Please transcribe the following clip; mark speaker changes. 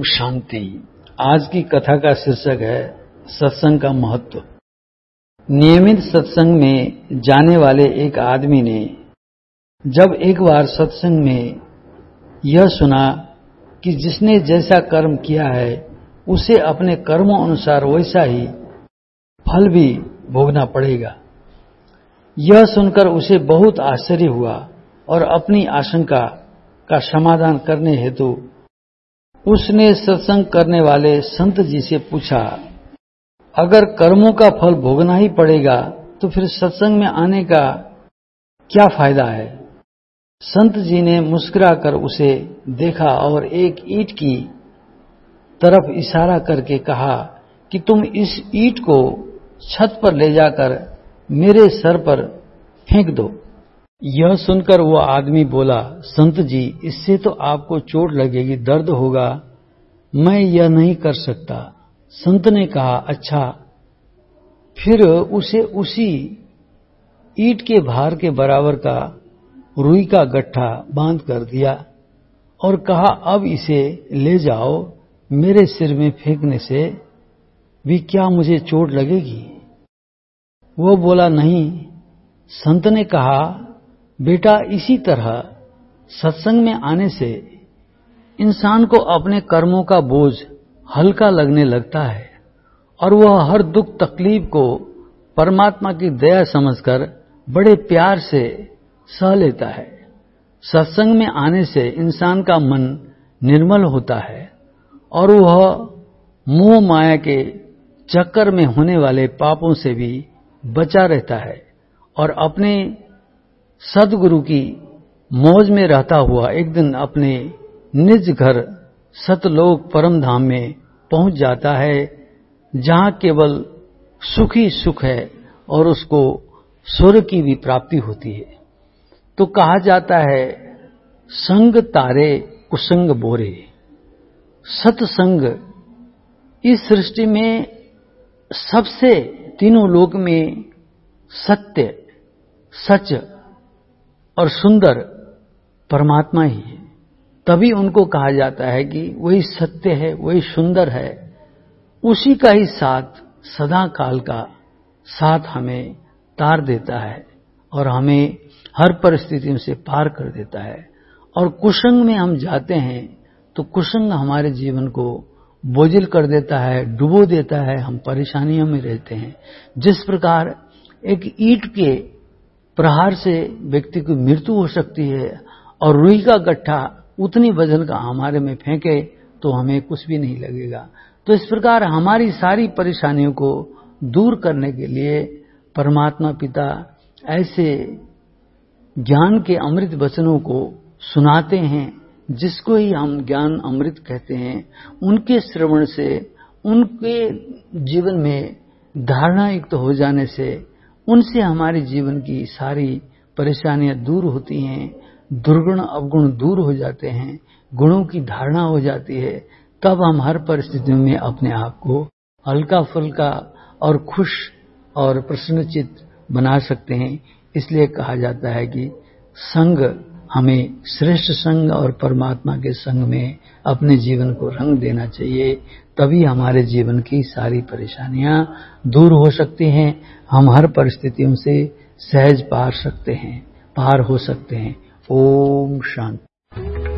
Speaker 1: शांति। आज की कथा का शीर्षक है सत्संग का महत्व। नियमित सत्संग में जाने वाले एक आदमी ने जब एक बार सत्संग में यह सुना कि जिसने जैसा कर्म किया है उसे अपने कर्मों अनुसार वैसा ही फल भी भोगना पड़ेगा। यह सुनकर उसे बहुत आश्चर्य हुआ और अपनी आशंका का समाधान करने हेतु उसने सत्संग करने वाले संत जी से पूछा, अगर कर्मों का फल भोगना ही पड़ेगा तो फिर सत्संग में आने का क्या फायदा है। संत जी ने मुस्कुराकर उसे देखा और एक ईंट की तरफ इशारा करके कहा कि तुम इस ईंट को छत पर ले जाकर मेरे सर पर फेंक दो। यह सुनकर वह आदमी बोला, संत जी, इससे तो आपको चोट लगेगी, दर्द होगा, मैं यह नहीं कर सकता। संत ने कहा, अच्छा। फिर उसे उसी ईंट के भार के बराबर का रुई का गट्ठा बांध कर दिया और कहा, अब इसे ले जाओ, मेरे सिर में फेंकने से भी क्या मुझे चोट लगेगी। वह बोला, नहीं। संत ने कहा, बेटा, इसी तरह सत्संग में आने से इंसान को अपने कर्मों का बोझ हल्का लगने लगता है और वह हर दुख तकलीफ को परमात्मा की दया समझकर बड़े प्यार से सह लेता है। सत्संग में आने से इंसान का मन निर्मल होता है और वह मोह माया के चक्कर में होने वाले पापों से भी बचा रहता है और अपने सद्गुरु की मौज में रहता हुआ एक दिन अपने निज घर सतलोक परम धाम में पहुंच जाता है, जहां केवल सुख ही सुख है और उसको स्वर्ग की भी प्राप्ति होती है। तो कहा जाता है, संग तारे कुसंग बोरे। सत्संग इस सृष्टि में सबसे तीनों लोक में सत्य, सच और सुंदर परमात्मा ही है। तभी उनको कहा जाता है कि वही सत्य है, वही सुंदर है, उसी का ही साथ सदा काल का साथ हमें तार देता है और हमें हर परिस्थिति से पार कर देता है। और कुसंग में हम जाते हैं तो कुसंग हमारे जीवन को बोझिल कर देता है, डुबो देता है, हम परेशानियों में रहते हैं। जिस प्रकार एक ईंट के प्रहार से व्यक्ति की मृत्यु हो सकती है और रुई का गट्ठा उतनी वजन का हमारे में फेंके तो हमें कुछ भी नहीं लगेगा। तो इस प्रकार हमारी सारी परेशानियों को दूर करने के लिए परमात्मा पिता ऐसे ज्ञान के अमृत वचनों को सुनाते हैं, जिसको ही हम ज्ञान अमृत कहते हैं। उनके श्रवण से, उनके जीवन में धारणा युक्त हो जाने से, उनसे हमारे जीवन की सारी परेशानियां दूर होती हैं, दुर्गुण अवगुण दूर हो जाते हैं, गुणों की धारणा हो जाती है। तब हम हर परिस्थिति में अपने आप को हल्का फुल्का और खुश और प्रसन्नचित्त बना सकते हैं। इसलिए कहा जाता है कि संग, हमें श्रेष्ठ संग और परमात्मा के संग में अपने जीवन को रंग देना चाहिए। तभी हमारे जीवन की सारी परेशानियां दूर हो सकती हैं, हम हर परिस्थितियों से सहज पार हो सकते हैं। ओम शांति।